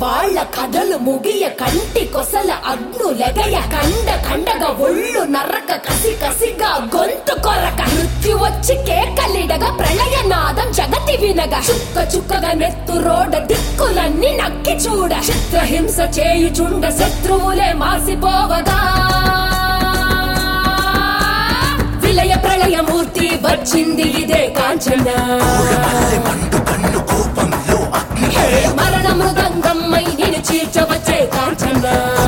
వాళ్ళ కథలు ముగియ కంటి కొసల అగ్నులెగయ కండ కండగా ఒళ్ళు నరక కసి కసిగా గొంతు కొరక మృత్యు వచ్చి కేకలిడగా ప్రళయనాదం జగతి వినగా చుక్క చుక్కగా నెత్తు రోడ దిక్కులన్నీ నక్కి చూడ చిత్రహింస చేయుచుండ శత్రువులే మాసిపోవగా విలయ ప్రళయమూర్తి వచ్చింది ఇదే కాంచన మరణ మృదంగమ్మై నేను చీల్చవచ్చే కాంచన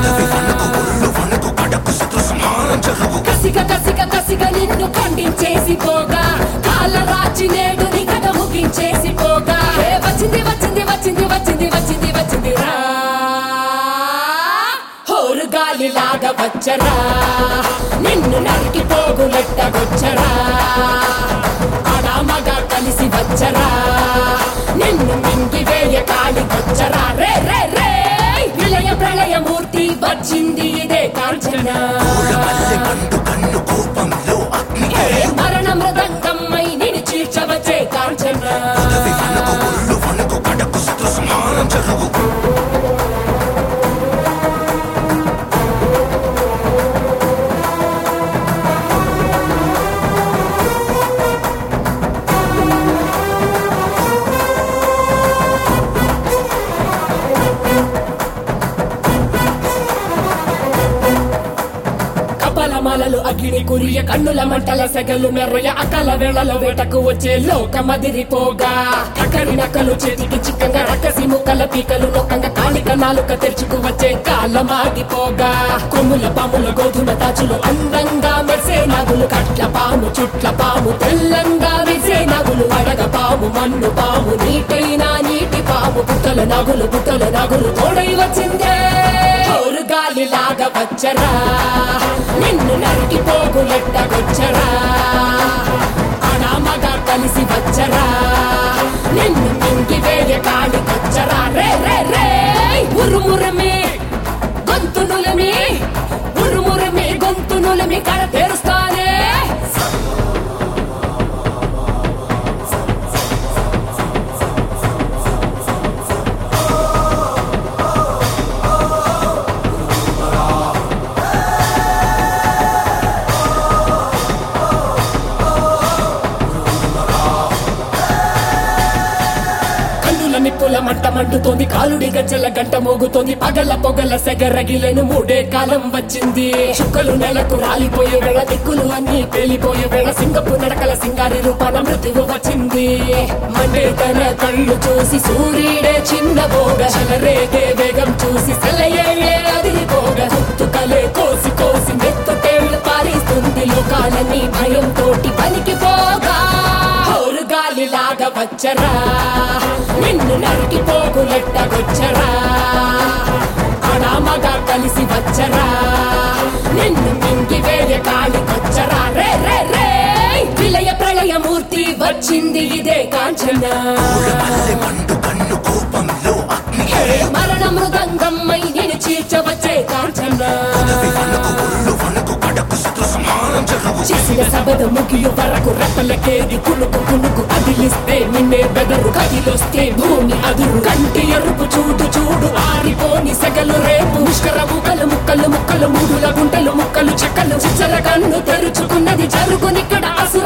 కసిక కసిక కసిక నిన్ను ఖండించేసి పోగా కాలరాచి నేడు నీ కథ ముగించేసి పోగా వచ్చింది వచ్చింది వచ్చింది వచ్చింది వచ్చింది వచ్చింది రా హోరు గాలిలాగా వచ్చరా నిన్ను నరికి పోగులెట్టగొచ్చరా ఆడామగా కలిసి వచ్చరా నిన్ను మింగి వేయ కాళికొచ్చరా రే రే రే విలయ ప్రళయమూర్తి వచ్చింది ఇదే కాంచన మరణ మృదంగమ్మై నేను చీల్చవచ్చే కాంచన కపలమాలలు అగ్ని కురియ కన్నుల మంటల సెగలు మెర్రయ అకల వేళలో వేటకు వచ్చే లోకమదిరిపోగా అక్కడి నక్కలు చేతికి చిక్కంగా రక్కసి ముక్కల పీకలు నొక్కంగా కాళిక నాలుక తెరుచుకు వచ్చే కాలమాగిపోగా కొమ్ముల పాముల గోధుమ తాచులు అందంగా మెరిసే నాగులు కట్ల పాము చుట్ల పాము తెల్లంగా మెరిసే నాగులు అడగ పాము మన్ను పాము నీటైనా నీటి పాము పుట్టల నాగులు తోడై వచ్చిందే గాలిలాగా వచ్చరా నిన్ను నరికి పోగులెట్టగొచ్చరా ఆడామగా కలిసి వచ్చరా నిన్ను మింగి వేయ కాళికొచ్చరా రే రే రే ఉరుమురమే గొంతునులమి ఉరుమురమే గొంతునులమి కడ తెరుస్తానే నిప్పుల మంట మండుతోంది కాలుడి గజ్జల గంట మోగుతోంది పగల పొగల సెగరగిలను మూడే కాలం వచ్చింది చుక్కలు నెలకు రాలిపోయే వేళ దిక్కులు అన్ని పేలిపోయే వేళ సింగపు నడకల సింగారి రూపాన మృత్యువు వచ్చింది మండే తన కళ్ళు చూసి సూర్యుడే చిన్నబోగ చలరేగే వేగం చూసి సెలయేయే అదిరిపోగ గుర్తుకలే కోసి కోసి మెత్తుకేళ్లు పారిస్తుంది లోకాలన్నీ భయం తోటి పనికిపోగా గాలిలాగా వచ్చరా నిన్ను నరికి పోగులెట్టగొచ్చరా ఆడామగా కలిసి వచ్చరా నిన్ను మింగి వేయ కాళికొచ్చరా రే రే రే విలయ ప్రళయమూర్తి వచ్చింది ఇదే కాంచన మరణ మృదంగమ్మై నేను చీల్చవచ్చే కాంచన చేసిన సబద ముగియు వరకు రెప్పలకేది కునుకు కునుకు అదిలిస్తే నిన్నే బెదరు కదిలొస్తే భూమి అదురు కంటి ఎరుపు చూడు చూడు ఆరిపోని సెగలు రేపు ముష్కర ముక్కలు ముక్కలు ముక్కలు మూడుల గుంటలు ముక్కలు చెక్కలు చిచ్చర కన్ను తెరుచుకున్నది జరుగునిక్కడ అసుర